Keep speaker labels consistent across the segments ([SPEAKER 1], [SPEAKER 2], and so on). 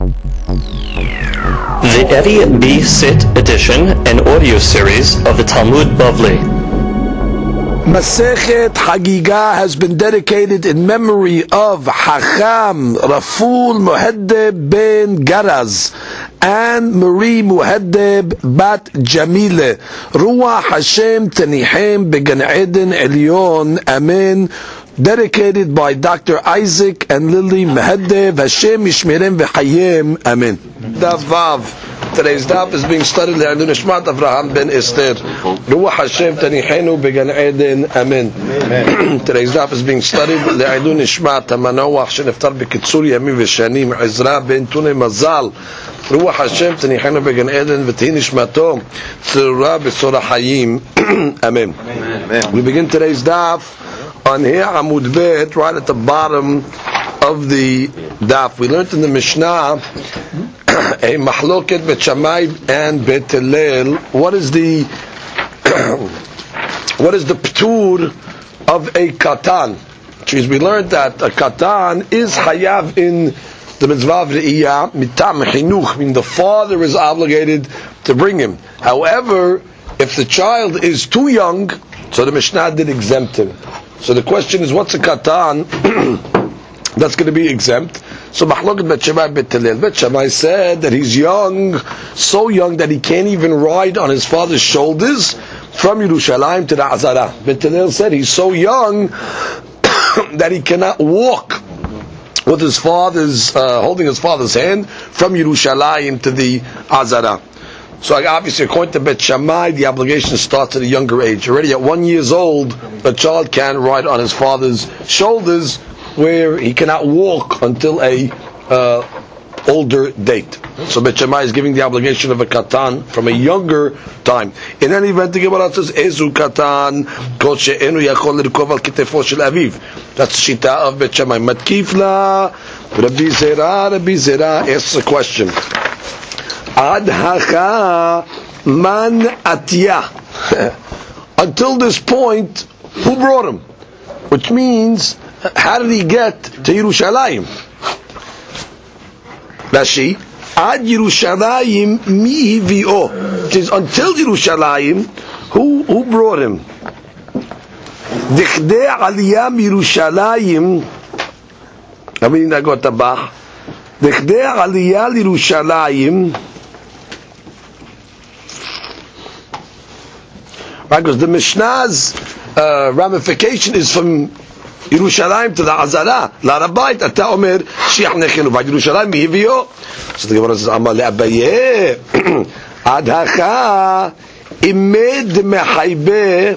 [SPEAKER 1] The Eddie B. Sit edition, an audio series of the Talmud Bavli.
[SPEAKER 2] Masechet Hagiga has been dedicated in memory of Hacham Raful Muhaddeb ben Garaz and Marie Muhaddeb bat Jamile. Ruach Hashem Tenihem Began Eden Elyon. Amen. Dedicated by Dr. Isaac and Lily Muhaddeb. Hashem Yishmerem V'Chayem. Amen. Daf Vav. Today's daf is being studied Le'anu Nishmat Avraham ben Esther. Ruach Hashem Tenichenu Began Eden. Amen. Today's daf is being studied Le'anu Nishmat Hamanoach Sheniftar B'Kitzur Yamim V'Shanim Ezra ben Tunei Mazal. Ruach Hashem Tenichenu Began Eden V'Tehi Nishmato Tzurah B'Tzorah Hayim. Amen. We begin today's daf on here Amud Bet, right at the bottom of the daf. We learned in the Mishnah a mahloket Bet Shammai and Bet Hillel. What is the ptur of a katan? Which means we learned that a katan is hayav in the mitzvah of re'iyah mitam chinuch, meaning the father is obligated to bring him. However, if the child is too young, so the Mishnah did exempt him. So the question is, what's a katan that's going to be exempt? So Mahloket Bet Shammai Bet Hillel. Bet Shammai said that he's young, so young that he can't even ride on his father's shoulders from Yerushalayim to the Azara. Bet Hillel said he's so young that he cannot walk with his father's, holding his father's hand from Yerushalayim to the Azara. So obviously, according to Bet Shammai, the obligation starts at a younger age. Already at 1 year old, a child can ride on his father's shoulders, where he cannot walk until a older date. So Bet Shammai is giving the obligation of a katan from a younger time. In any event, the Gemara says, "Ezu katan kol she'enu yachol lirkov al kitefo shel aviv." That's the shita of Bet Shammai. Matkifla Rabbi Zera asks a question. Ad hacha man atiyah. Until this point, who brought him? Which means, how did he get to Yerushalayim? Rashi, ad Yerushalayim mi hivio. Which is until Yerushalayim, who brought him? Dichdei aliyah Yerushalayim. I mean, I got the bach. Dichdei aliyah Yerushalayim. Right, because the Mishnah's ramification is from Yerushalayim to the Azara. Larabayt ata omer shiach nechenu b'ad Yerushalayim mihivio. So the Gemara says, Amar le'abaye ad hacha imed mechaybe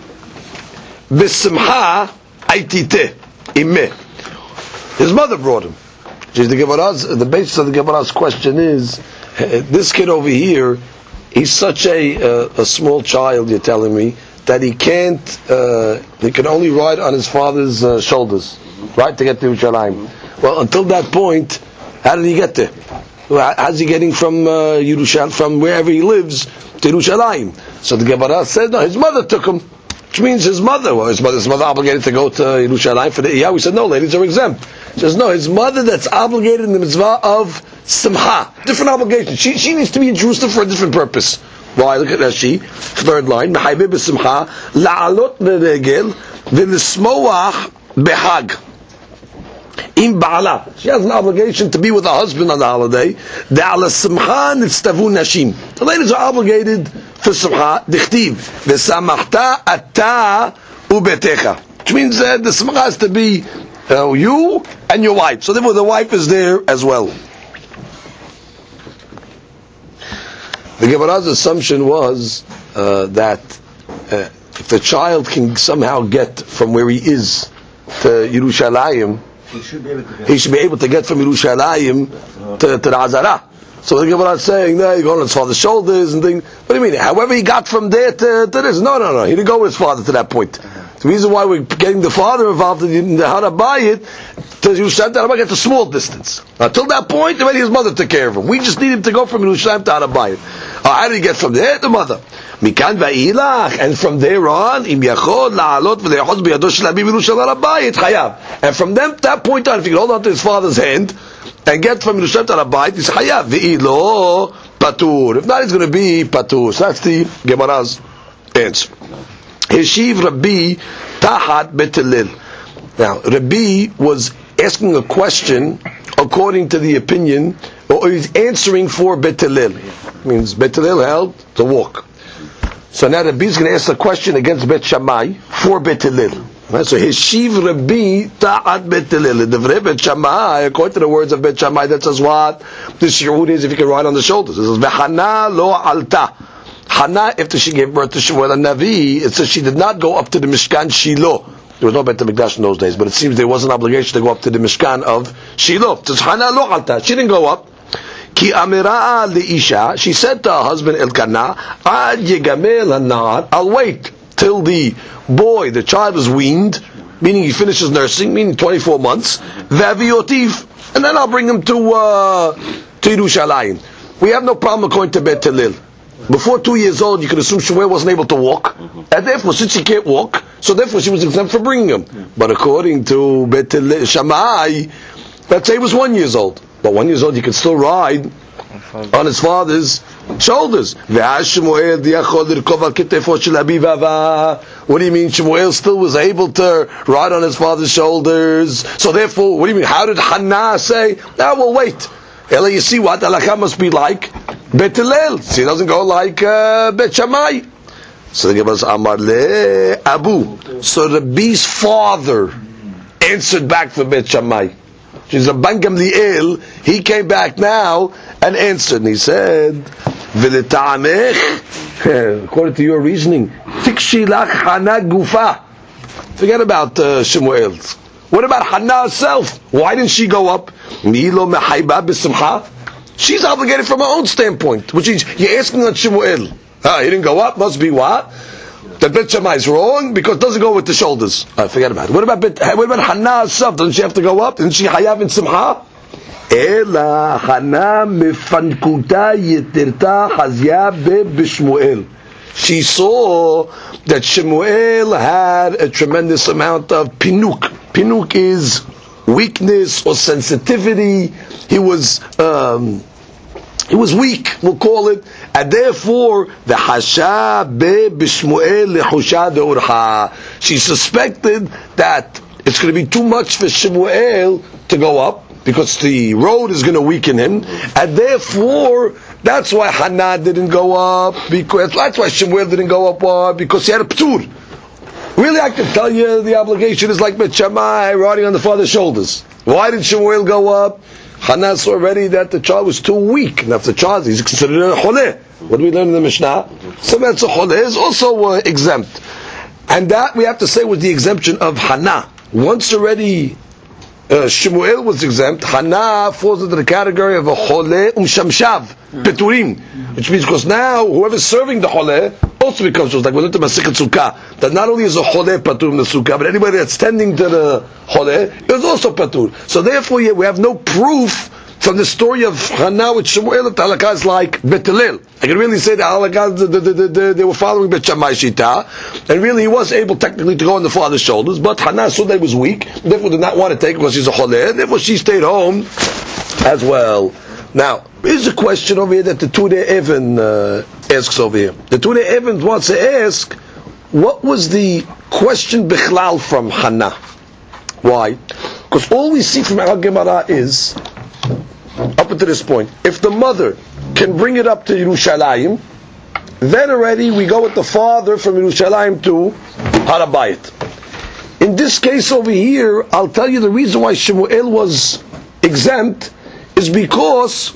[SPEAKER 2] b'simcha aitite imeh. His mother brought him. The basis of the Gemara's question is, this kid over here, he's such a small child, you're telling me, that he can't, he can only ride on his father's shoulders, right, to get to Yerushalayim. Well, until that point, how did he get there? How's he getting from Yerushalayim, from wherever he lives, to Yerushalayim? So the Gemara said, no, his mother took him. Which means his mother, his mother obligated to go to Yerushalayim for the Iyah. We said, no, ladies are exempt. She says, no, his mother that's obligated in the mitzvah of Simcha. Different obligation. She needs to be in Jerusalem for a different purpose. Why? Look at Rashi. Third line. Mehaybe b'simcha, la'alot v'regel, v'nismoach behag. Im ba'ala. She has an obligation to be with her husband on the holiday. De'ala simcha nitztavu nashim. The ladies are obligated for simcha. Dichtiv. V'samachta ata ubetecha. Which means that the simcha has to be you and your wife. So therefore the wife is there as well. The Gemara's assumption was that if the child can somehow get from where he is to Yerushalayim, he should be able to get from Yerushalayim to the Azara. So the Gemara is saying, no, you go on his father's shoulders and things. What do you mean? However he got from there to this. No. He didn't go with his father to that point. The reason why we're getting the father involved in the how to buy it, to Yerushalayim, get a small distance. Until that point, already his mother took care of him. We just needed to go from Yerushalayim to how to buy it. How did he get from there? The mother. Mikan va'ilach, and from there on, im yachod la'alot v'le'achod b'yado shel abiv Yerushalayim habayit chayav. And from that point on, if he could hold on to his father's hand and get from Yerushalayim to Harabait, he's Hayav. Ve'ilo patur. If not, he's going to be patur. So that's the Gemara's answer. Heshiv Rabbi Tahat Bet Hillel. Now, Rabbi was asking a question according to the opinion, or he's answering for Bet Hillel. Means Bet Hillel held to walk. So now Rabbi is going to ask a question against Bet Shammai for Bet Hillel. Right? So Heshiv Rabbi Ta'at Bet Hillel. The Bet Shammai, according to the words of Bet Shammai, that says what? The shi'ud is if you can ride on the shoulders. It says V'hana lo alta. Hannah, after she gave birth to Shemuel and Navi, it says she did not go up to the Mishkan Shiloh. There was no Beit HaMikdash in those days, but it seems there was an obligation to go up to the Mishkan of Shiloh. It says Hannah lo alta. She didn't go up. Ki amira leisha, she said to her husband Elkanah, ad yegamel hanar, I'll wait till the boy, the child is weaned, meaning he finishes nursing, meaning 24 months, v'aviotiv, and then I'll bring him to Yerushalayim. We have no problem according to Bet Hillel. Before 2 years old, you could assume Shemuel wasn't able to walk, and therefore, since he can't walk, so therefore she was exempt for bringing him. But according to Bet Hillel, Shammai, let's say he was 1 year old. But 1 year old, he could still ride on his father's shoulders. What do you mean Shemuel still was able to ride on his father's shoulders? So therefore, what do you mean? How did Hannah say, now we'll wait? Ella, you see what Halakha must be like? Bet Hillel. She doesn't go like Bet Shammai. So they give us Amar le Abu. So Rabbi's father answered back for Bet Shammai. She's a Ben Gamliel. He came back now and answered, and he said, "V'leta'amech." According to your reasoning, tikshi lach Hannah gufa. Forget about Shemuel. What about Hannah herself? Why didn't she go up? Milo mehayba b'simcha. She's obligated from her own standpoint, which is you're asking on Shemuel. He didn't go up. Must be what? That Bet Shammai is wrong because it doesn't go with the shoulders. Forget about it. What about Hannah herself? Doesn't she have to go up? Didn't she hayav in simcha? Ela Hannah mefankuta yitirta hazya b'Shmuel. She saw that Shemuel had a tremendous amount of pinuk. Pinuk is weakness or sensitivity. He was weak, we'll call it, and therefore the hasha be b'Shmuel lehusha de'urha. She suspected that it's going to be too much for Shemuel to go up because the road is going to weaken him, and therefore that's why Hannah didn't go up. Because that's why Shemuel didn't go up because he had a p'tur. Really, I can tell you the obligation is like Bet Shammai riding on the father's shoulders. Why did Shemuel go up? Hannah saw already that the child was too weak. And if the child is considered a choleh, what do we learn in the Mishnah? So that's a choleh is also exempt. And that we have to say was the exemption of Hannah. Once already Shemuel was exempt, Hannah falls into the category of a choleh shamshav, peturim. Which means because now whoever's serving the choleh also becomes just like we learned in Masechet Sukkah, that not only is a choleh patur in the sukkah, but anybody that's tending to the choleh is also patur. So therefore, we have no proof from the story of Hannah with Shemuel that halakha is like Bet Hillel. I can really say that halakha they were following Bet Shammai Shita, and really he was able technically to go on the father's shoulders, but Hannah saw that he was weak, therefore did not want to take it because she's a choleh, therefore she stayed home as well. Now, here's a question over here that the Tudei Even asks over here. The Tudei Even wants to ask, what was the question bichlal from Hannah? Why? Because all we see from Al-Gemara is, up until this point, if the mother can bring it up to Yerushalayim, then already we go with the father from Yerushalayim to Harabayit. In this case over here, I'll tell you the reason why Shemuel was exempt is because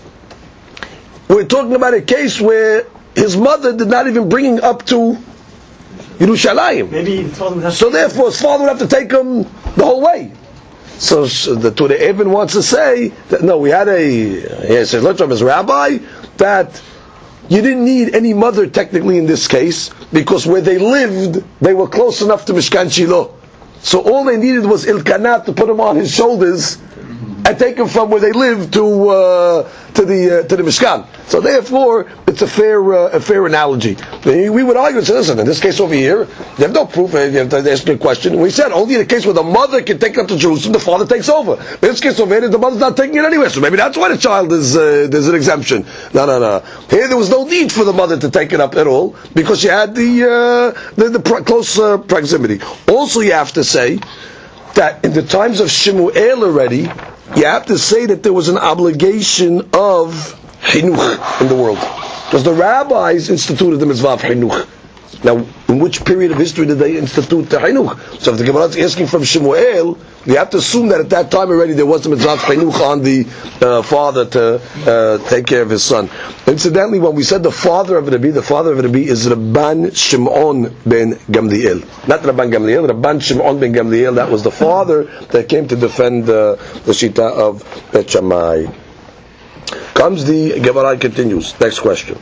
[SPEAKER 2] we're talking about a case where his mother did not even bring him up to Yerushalayim. So therefore his father would have to take him the whole way. So the Tudei Even wants to say that no, we had he says, let's from his rabbi that you didn't need any mother technically in this case because where they lived they were close enough to Mishkan Shiloh. So all they needed was Elkanah to put him on his shoulders and take him from where they live to the Mishkan. So therefore, it's a fair analogy. We would argue and say, listen, in this case over here, you have no proof. You have to ask me a question. We said only in a case where the mother can take it up to Jerusalem, the father takes over. In this case over here, the mother's not taking it anywhere. So maybe that's why the child is there's an exemption. No. Here there was no need for the mother to take it up at all because she had the close proximity. Also, you have to say that in the times of Shemuel already, you have to say that there was an obligation of chinuch in the world. Because the rabbis instituted the mitzvah of chinuch. Now, in which period of history did they institute the chinuch? So if the Gemara is asking from Shemuel, you have to assume that at that time already there was the mitzvah of chinuch on the father to take care of his son. Incidentally, when we said the father of Rabbi is Rabban Shimon ben Gamliel. Not Rabban Gamliel, Rabban Shimon ben Gamliel. That was the father that came to defend the Shita of Bet Shammai. Comes the Gemara, continues. Next question.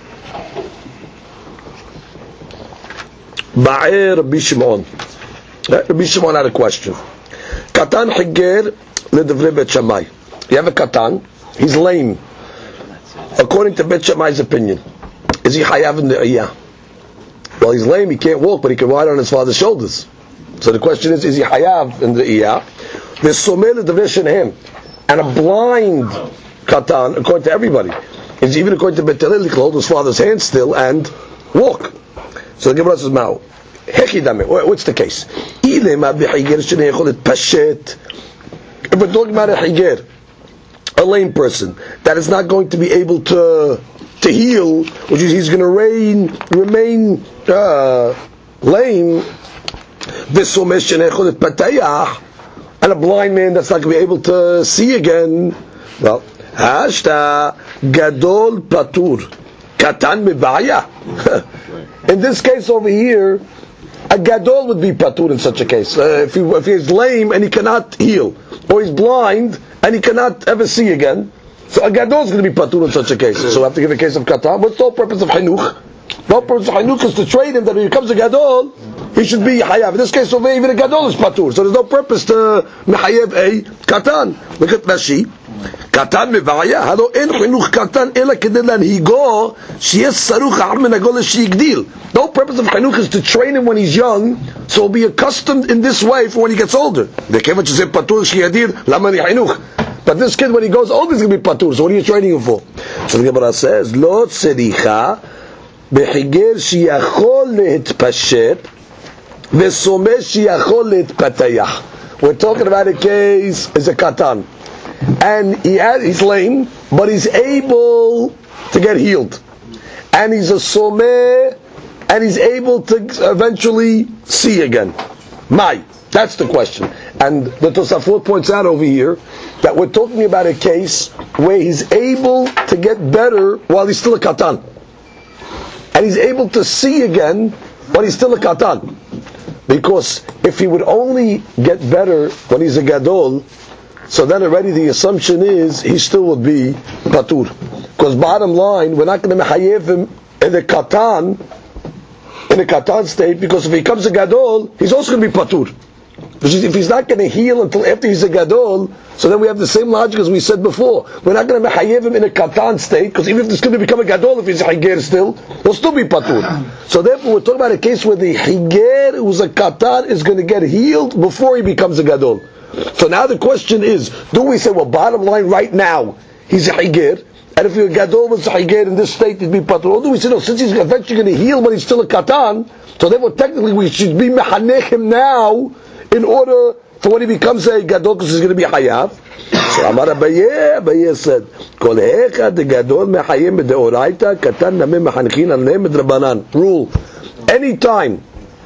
[SPEAKER 2] Ba'er Rabbi Shimon. Rabbi Shimon had a question. Katan Higer ledevre Bet Shammai. You have a Katan, he's lame. According to Bet Shammai's opinion, is he hayav in the Iyah? Well, he's lame, he can't walk, but he can ride on his father's shoulders. So the question is he hayav in the Iyah? There's someh ledevre shenehem. And a blind Katan, according to everybody, is even according to Bet Hillel, he can hold his father's hand still and walk. So the Gemara says, "Mao, hekidame. What's the case? If we're talking about a higer, a lame person that is not going to be able to heal, which is he's going to remain lame, and a blind man that's not going to be able to see again. Well, hashta gadol patur katan mibaya." In this case over here, a gadol would be patur in such a case. If he's lame and he cannot heal, or he's blind and he cannot ever see again, so a gadol is going to be patur in such a case. So we have to give a case of katan. What's the whole purpose of chinuch? The whole purpose of chinuch is to train him that when he becomes a gadol, he should be hayav. In this case over here, even a gadol is patur. So there's no purpose to mehayev a katan. Look at Rashi. Katan mevaya, halo en chinuch katan ela kedei lanhigo sheyeh saruch ha'ar menagol sheyigdil. The whole purpose of chinuch is to train him when he's young, so he'll be accustomed in this way for when he gets older. But this kid, when he goes older, he's going to be patur. So what are you training him for? So the Gemara says, Lo tzericha bechiger sheyachol lehetpashet vesomeh sheyachol lehetpatayach. We're talking about a case is a katan, and he's lame, but he's able to get healed, and he's a someh, and he's able to eventually see again. That's the question. And the Tosafot points out over here that we're talking about a case where he's able to get better while he's still a katan, and he's able to see again while he's still a katan. Because if he would only get better when he's a gadol, so then already the assumption is he still would be patur. Because bottom line, we're not going to mehayev him in a katan state, because if he becomes a gadol, he's also going to be patur. Because if he's not going to heal until after he's a gadol, so then we have the same logic as we said before. We're not going to mehayev him in a katan state, because even if he's going to become a gadol, if he's a higer still, he'll still be patur. So therefore we're talking about a case where the higer who's a katan is going to get healed before he becomes a gadol. So now the question is, do we say, well, bottom line right now, he's a higer, and if your gadol was a higer in this state, he'd be patur? Or do we say, no, since he's eventually going to heal when he's still a katan, so therefore technically we should be mehanech him now, in order for when he becomes a gadol, because he's going to be hayav. So Amar Abaye said, Kol hecha de gadol mehayim b'deoraita, katan namim mechanichin aleim b'drabanan. Rule: anytime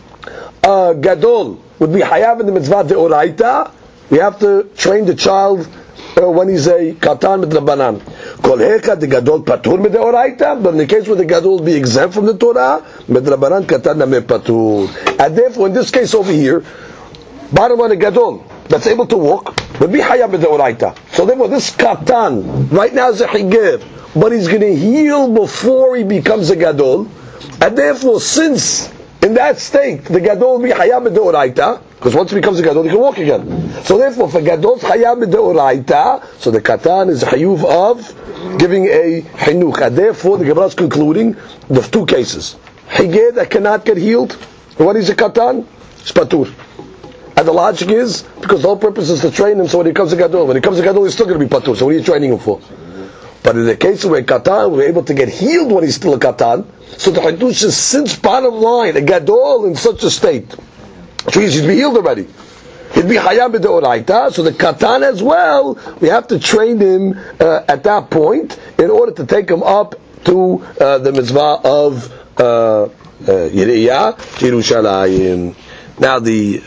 [SPEAKER 2] gadol would be hayav in the mitzvah deoraita, we have to train the child when he's a katan b'drabanan. Kol hecha de gadol patur b'deoraita, but in the case where the gadol will be exempt from the Torah, b'drabanan katan namim patur. And therefore, in this case over here, bottom line, a gadol that's able to walk would be hayav b'deoraita. So therefore, this katan right now is a higer, but he's going to heal before he becomes a gadol, and therefore, since in that state, the gadol will be hayab b'deoraita, because once he becomes a gadol, he can walk again. So therefore, if a gadol's hayab b'deoraita, so the katan is hayuv of giving a hinuch. And therefore, the Gemara is concluding the two cases: higir that cannot get healed, when he's a katan, it's patur. And the logic is because the whole purpose is to train him. So when he becomes a gadol, he's still going to be patur. So what are you training him for? But in the case where katan, we're able to get healed when he's still a katan. So the Hadush is, since bottom line, a gadol in such a state, which means he'd be healed already. He'd be hayam b'deoraita, so the katan as well, we have to train him at that point in order to take him up to the mitzvah of Yiriyah, Yerushalayim. Now there's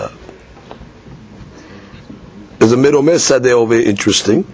[SPEAKER 2] a Miromes Sadeh over here, interesting.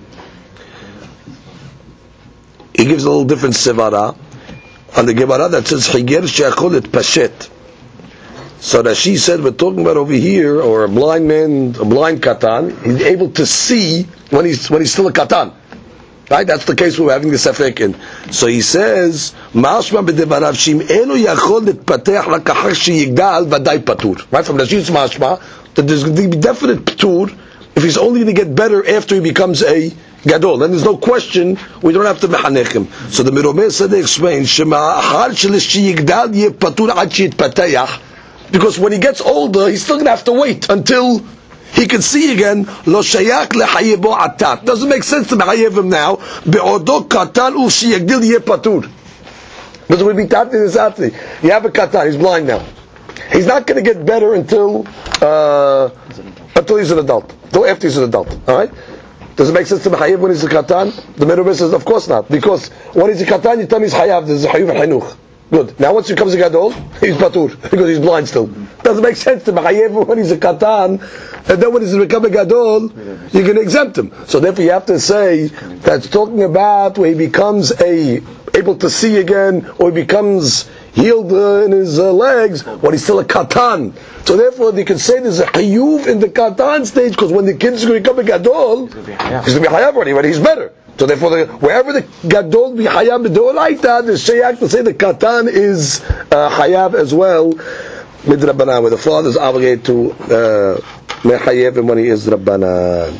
[SPEAKER 2] He gives a little different sevara on the Gemara that says Higir she'achol et pashet. So that she said we're talking about over here, or a blind man, a blind katan, he's able to see when he's still a katan. Right? That's the case we're having the safek in. So he says, Ma'ashma b'devarav shim elu yachol et patech lakachar sheyigdal vaday patur. Right? From Rashid's mashma, that there's going to be definite patur if he's only going to get better after he becomes a gadol. Then there's no question, we don't have to mechanech him. So the Miromeh Sadeh explains, Shema'achar sheyigdal ye patur ad sheyitpatech, because when he gets older, he's still going to have to wait until he can see again. Lo shayak lehayebo atat. Doesn't make sense to mechayev him now. Be'odo katan u'sheyigdil ye patur. Because we'll be tati desatli. You have a katan, he's blind now. He's not going to get better until he's an adult. Until after he's an adult. All right? Does it make sense to mechayev when he's a katan? The Meruba says, of course not. Because when he's a katan, you tell me he's hayav. There's a hayuv hanuch. Good. Now once he becomes a gadol, he's patur, because he's blind still. Doesn't make sense to mechayev when he's a katan, and then when he's become a gadol, you're going to exempt him. So therefore you have to say, that's talking about where he becomes able to see again, or he becomes healed in his legs, when he's still a katan. So therefore you can say there's a hayuv in the katan stage, because when the kid's going to become a gadol, he's going to be hayav already, when he's better. So therefore, wherever the gadol be hayab b'deoraita, the shayak to say the katan is hayab as well, midrabanan, where the father is obligated to mechayev him when he is rabbanan.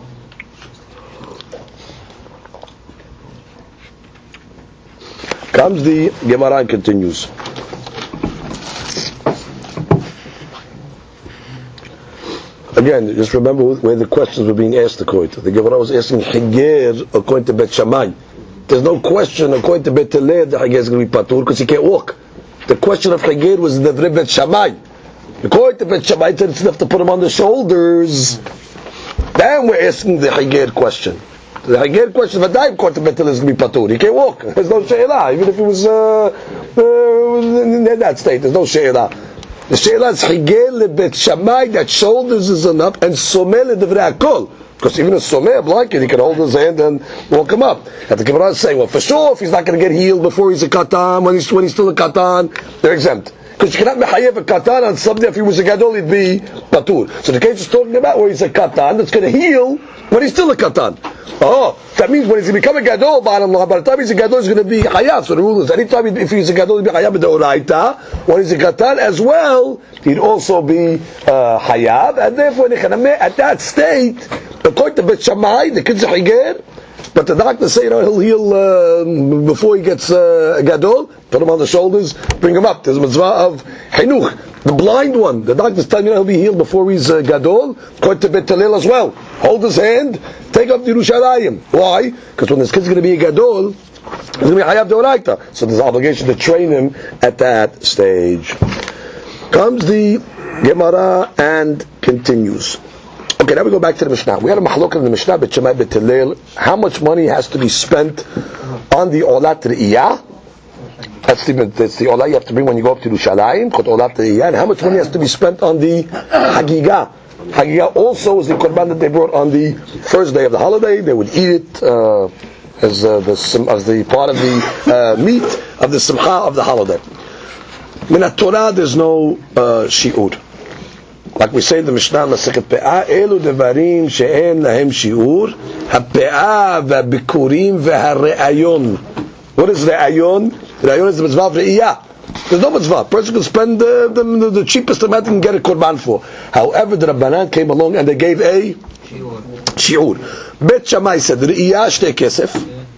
[SPEAKER 2] Comes the Gemara and continues. Again, just remember where the questions were being asked according to. The Gemara was asking Higir according to Bet Shammai. There's no question according to Bet Hillel that Higir is going to be patur because he can't walk. The question of Higir was the Bet Shammai. According to Bet Shammai, it's enough to put him on the shoulders. Then we're asking the Higir question. The Higir question, according to Bet Hillel, is going to be patur. He can't walk. There's no she'elah. Even if he was in that state, there's no she'elah. The she'elah is higir lebet Shammai, that shoulders is enough, and someh ledevrei hakol. Because even a someh, a blind kid, he can hold his hand and walk him up. And the Gemara is saying, well, for sure, if he's not going to get healed before he's a katan, when he's still a katan, they're exempt. Because you cannot mechayev a katan on something. If he was a gadol, he'd be patur. So the case is talking about where he's a katan that's going to heal when he's still a katan. Oh, that means when he's going to become a gadol, by the time he's a gadol, he's going to be hayav. So the rule is, anytime if he's a gadol, he'll be hayav b'deoraita. When he's a katan as well, he'd also be hayav. And therefore, at that state, according to Bet Shammai, the kid's a higir, but the doctors say, he'll heal before he gets a gadol. Put him on the shoulders, bring him up. There's a mitzvah of hinuch. The blind one, the doctors tell you he'll be healed before he's gadol. According to Bet Hillel as well. Hold his hand, take up the Yerushalayim. Why? Because when this kid's going to be a gadol, he's going to be hayav deoraita. So there's an obligation to train him at that stage. Comes the Gemara and continues. Okay, now we go back to the Mishnah. We had a machlok in the Mishnah, Bet Shammai, Bet Hillel. How much money has to be spent on the olat re'iyah? That's the olah you have to bring when you go up to Yerushalayim, called olat re'iyah. And how much money has to be spent on the hagigah? Hagigah also is the korban that they brought on the first day of the holiday. They would eat it as the part of the meat of the simcha of the holiday. In the Torah, there's no shi'ur. Like we say in the Mishnah, Masechet Pe'ah, Elu devarim she'en lahem shi'ur, ha'pe'ah v'bikurim v'ha're'ayon. What is re'ayon? Re'ayon is the mitzvah of re'iyah. There's no mitzvah. A person can spend the cheapest amount he can get a korban for. However, the Rabbanan came along and they gave a shi'ur. Bet Shammai said, Re'iyah shtei kesef,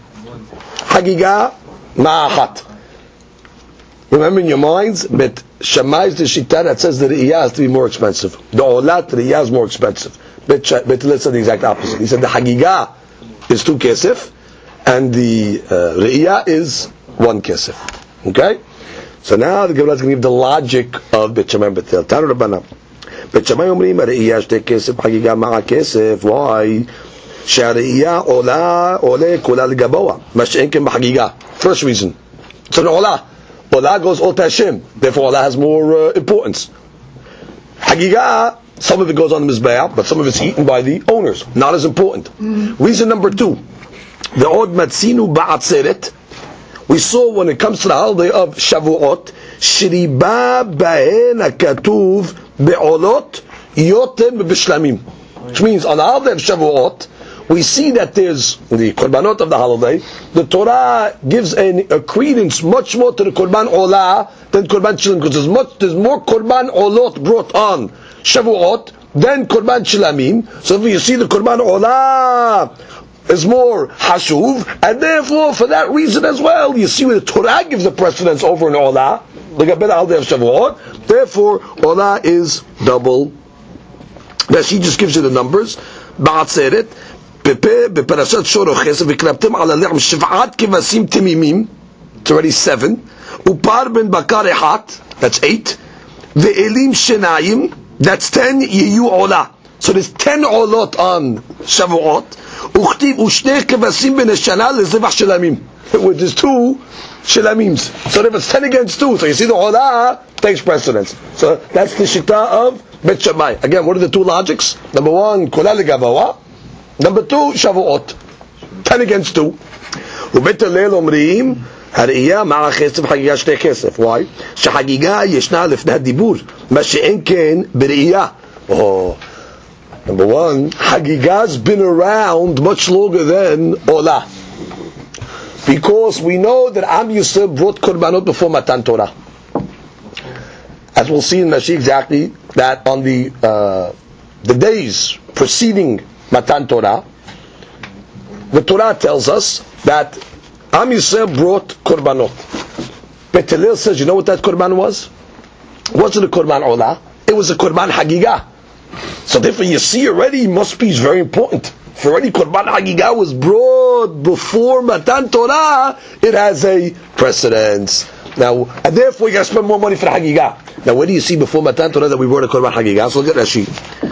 [SPEAKER 2] Hagiga ma'achat. Remember in your minds, Bet Shammai is the shita that says the Re'iyah has to be more expensive. The Olat, the Re'iyah is more expensive. Bet Hillel said the exact opposite. He said the Hagiga is 2 kesef, and the Re'iyah is 1 kesef. Okay? So now the Gemara is going to give the logic of Bet Shammai and Bet Hillel. Tanu Rabbanan. Bet Shammai אומרים הראייה שתי כסף חגיגה מעה כסף. Why? שהראייה עולה כולה לגבוה. מה שאין כן בחגיגה. First reason. So the עולה goes all to Hashem. Therefore עולה has more importance. Hagiga, some of it goes on the Mizbeach, but some of it's eaten by the owners. Not as important. Reason number 2. The od matzinu ba'atzeret. We saw when it comes to the holiday of Shavuot, shriba ba'en hakatuv be'olot yotem b'shlamim. Which means on the holiday of Shavuot, we see that there's the korbanot of the holiday. The Torah gives a credence much more to the korban olah than korban shlamim, because there's more korban olot brought on Shavuot than korban shlamim. So if you see the korban olah is more hashuv, and therefore for that reason as well, you see where the Torah gives the precedence over an olah, like a better holiday of Shavuot. Therefore, olah is double. That she just gives you the numbers. Ba'atzeret בפרשת שור וכסף וקרבתם על הלחם 7 כבשים תמימים, it's already 7, ופר בן בקר 1, that's 8, ואלים שניים, that's 10, יהיו עולה. So there's 10 עולות on שבועות, וכתיב ושני כבשים בן השנה לזבח שלמים, which is 2 שלמיms. So if it's 10 against 2, so you see the עולה takes precedence. So that's the shita of Bet Shammai. Again, what are the 2 logics? Number 1, כולה לגבוה. Number 2, Shavuot. 10 against 2. ובית הלל אומרים, הראייה מעה כסף חגיגה שתי כסף. Why? שחגיגה ישנה לפני הדיבור, מה שאין כן בראייה. Number 1, Hagiga's been around much longer than Olah. Because we know that Am Yisrael brought Korbanot before Matan Torah. As we'll see in Rashi exactly, that on the days preceding Matan Torah, the Torah tells us that Am Yisrael brought Korbanot. Bet Hillel says, you know what that Korban was? It wasn't a Korban Olah, it was a Korban Hagigah. So therefore you see already, must be very important. If already Korban Hagigah was brought before Matan Torah, it has a precedence. Now, and therefore you got to spend more money for Hagigah. Now where do you see before Matan Torah that we brought a Korban Hagigah? So look at Rashi.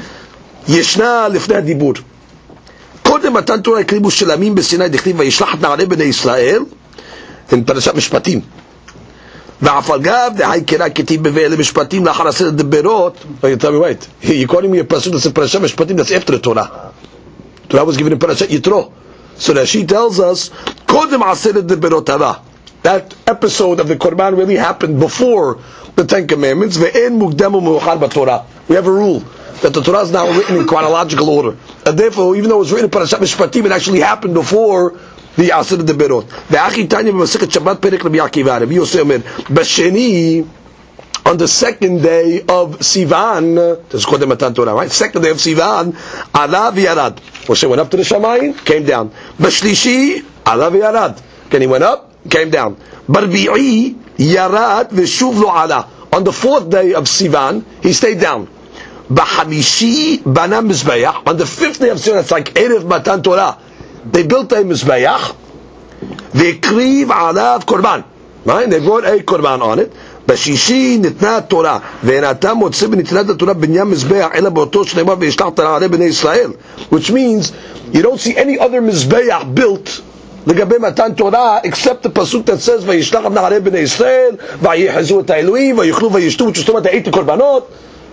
[SPEAKER 2] ישנה לפני הדיבור. קודם מתן תורה הקריבו שלמים בסיני דכתיב וישלח את נערי בני ישראל, עם פרשת משפטים. ואף על גב דהי קרא כתיב בבאלה משפטים לאחר 10 דיברות. Tell me, wait, you're calling me a pasuk that's in פרשת משפטים, that's after the Torah. Torah was given in פרשת יתרו. So that she tells us, קודם 10 דיברות הבא. That episode of the Korban really happened before the 10 Commandments. ואין מוקדם ומאוחר בתורה. We have a rule that the Torah is now written in chronological order, and therefore, even though it was written in Parashat Mishpatim, it actually happened before the Asr Deberot. The Achi Tanya b'Masechet Shabbat Perek Rabbi Akiva, Rabbi Yosef Omer, B'Sheni, on the 2nd day of Sivan, this is called the Matan Torah, right? 2nd day of Sivan, Ala v'Yarad. Moshe went up to the Shamayim, came down. B'Shlishi, Ala v'Yarad. Then he went up, came down. Barbi'i, Yarad v'Shuv lo Ala. On the 4th day of Sivan, he stayed down. B'Hamishi bana mizbeach. On the 5th day of Sivan, it's like Erev Matan Torah, they built a mizbeach. They kriv alav korban. Right? They brought a korban on it. B'Shishi nitna Torah. Ve'natam motzeh b'nitnat Torah b'nyam mizbeach ela b'oto shneimah v'yishlach ta'arei b'nei Israel. Which means you don't see any other mizbeach built לגבי מתן תורה except the pasuk that says וישלח נערי בני ישראל ויחזו את האלוהים ויאכלו וישתו, which is talking about the 8 korbanot.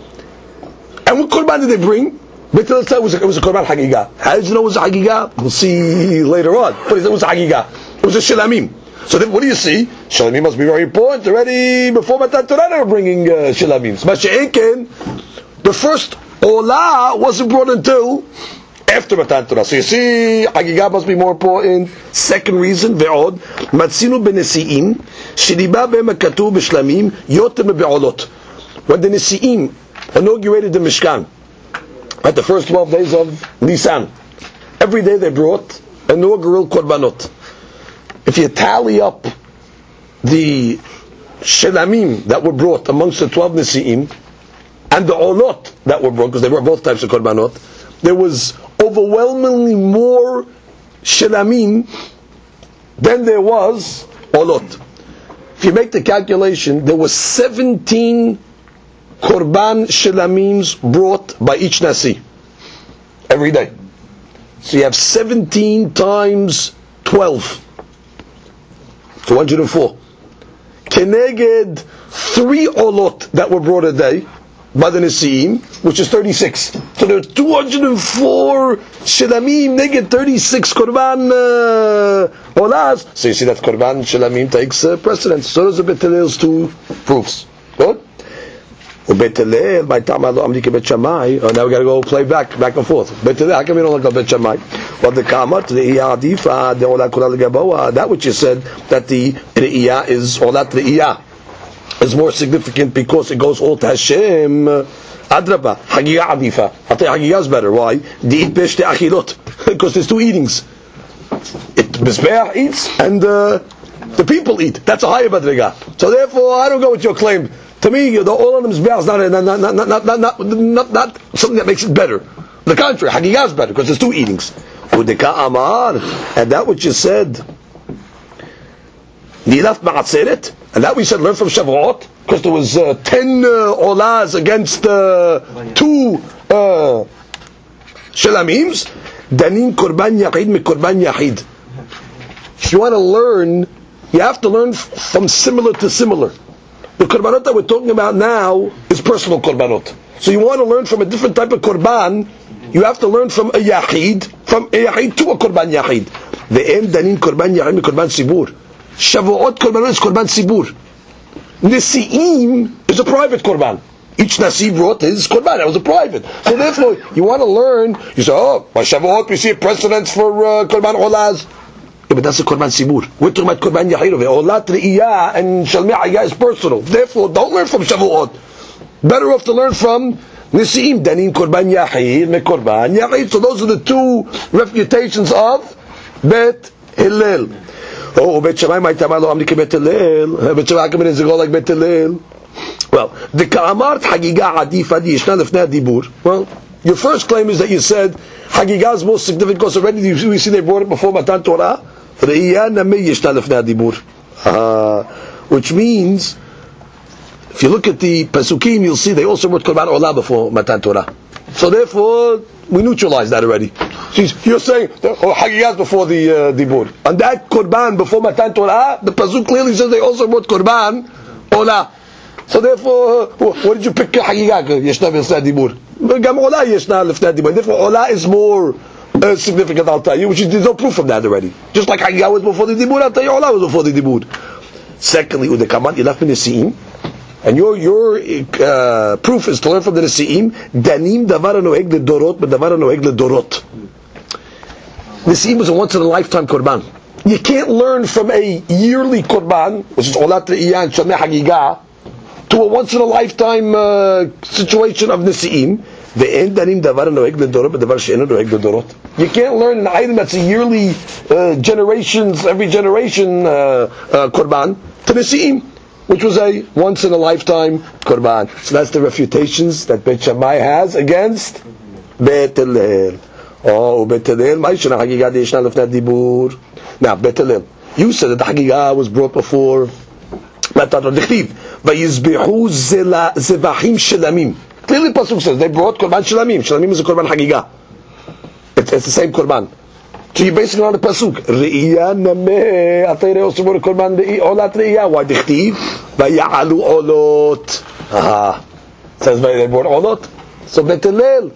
[SPEAKER 2] And what korban did they bring? It was a korban hagigah. How did you know it was a hagigah? We'll see later on. But it was a hagigah. It was a shilamim. So then what do you see? Shilamim must be very important. Already before Matan Torah they were bringing shilamim. But the first olah wasn't brought until after Matan Torah. So you see, Hagigah must be more important. Second reason, ve'od, matzinu benesi'im, Shediba be'em ha'katuv b'shlamim yotem be'olot. When the Nesi'im inaugurated the Mishkan at the first 12 days of Nisan, every day they brought inaugural korbanot. If you tally up the shelamim that were brought amongst the 12 Nesi'im and the olot that were brought, because they brought both types of korbanot, there was overwhelmingly more shelamim than there was olot. If you make the calculation, there was 17 korban shelamims brought by each Nasi every day. So you have 17 times 12. 204. Keneged 3 olot that were brought a day by the Nesi'im, which is 36. So there are 204 shelamim, neged 36 korban olas. So you see that korban shelamim takes precedence. So does the Bet Hillel's 2 proofs. Good? Bet Hillel, by Tamalo Amrike Bet Shammai. Now we got to go play back and forth. Bet Hillel, how come we don't like Bet Shammai? Well, the Kamat, the Iyadifa, the Olat Kulal Gaboa, that which you said that the Iya is Olat the Iya is more significant because it goes all to Hashem. Adraba, Hagiya Adifa. I think Hagiya is better. Why? The eat besh the achilot, because there's 2 eatings. Mizbeach eats and the people eat. That's a higher madriga. So therefore, I don't go with your claim. To me, the all on the Mizbeach is not something that makes it better. The contrary, Hagiya is better because there's 2 eatings. Udeka Amar, and that which you said, Nilaf Ma'atzeret, and that we said learn from Shavuot, because there was 10 olas against 2 shelamims. Danin korban yachid me korban yachid. If you want to learn, you have to learn from similar to similar. The korbanot that we're talking about now is personal korbanot. So you want to learn from a different type of korban, you have to learn from a yachid to a korban yachid. Ve'em danin korban yachid me korban sibur. Shavuot korbanot is korban sibur. Nesi'im is a private korban. Each Nasi brought his korban. That was a private. So therefore, you want to learn, you say, by Shavuot we see a precedence for korban olaz. Yeah, but that's a korban sibur. We're talking about korban yachid. Olat re'iyah and shalmi ayah is personal. Therefore, don't learn from Shavuot. Better off to learn from Nesi'im. Danin korban yachid me korban yachid. So those are the 2 refutations of Bet Hillel. Oh, Bet Shammai might tell me like Bet Hillel. Bet Shammai come in and go like Bet Hillel. Well, the Ka'amart Hagiga Adifa Di Yishna Lefnei Dibur. Well, your first claim is that you said Hagiga is most significant because already we see they brought it before Matan Torah. Re'iyah Namei Yishna Lefnei Dibur. Which means, if you look at the Pesukim, you'll see they also brought Korban Olah before Matan Torah. So therefore, we neutralize that already. You're saying, Hagiga is before the Dibur. And that Korban before Matan Torah, the Pasuk clearly says they also brought Korban Olah. So therefore, what did you pick Hagiga? Yeshna Lefnei Dibur. Gam Olah Yeshna Lefnei Dibur. Therefore, Olah is more significant, I'll tell you, which is, there's no proof from that already. Just like Hagiga was before the Dibur, I'll tell you Olah was before the Dibur. Secondly, Udekaman Ilaf min Nesi'im. And your proof is to learn from the Nesi'im. Danim davar noeg le dorot, but davar noeg le dorot. Nesi'im was a once in a lifetime korban. You can't learn from a yearly korban, which is Olat Re'iyah and Shameh Hagiga, to a once in a lifetime situation of Nesi'im. Ve'en danim davar noeg le dorot, but davar she'eno noeg le dorot. You can't learn an item that's a yearly generations, every generation korban to Nesi'im, which was a once in a lifetime korban. So that's the refutations that Bet Shammai has against Bet Hillel. Oh, Bet Hillel, ma'ishana Hagiga di Yishna Lefnei Dibur. Now, Bet Hillel, you said that the Hagiga was brought before Matan Torah. Dichtiv, vayizbehu zevachim shelamim. Clearly, Pasuk says they brought korban shelamim. Shelamim is a korban Hagiga. It's the same korban. So you're basing it on the Pasuk. Re'iyah nameh. Atayre also brought korban olat re'iyah. Why dichtiv? Vaya'alu olot. Says they brought olot. So Bet Hillel,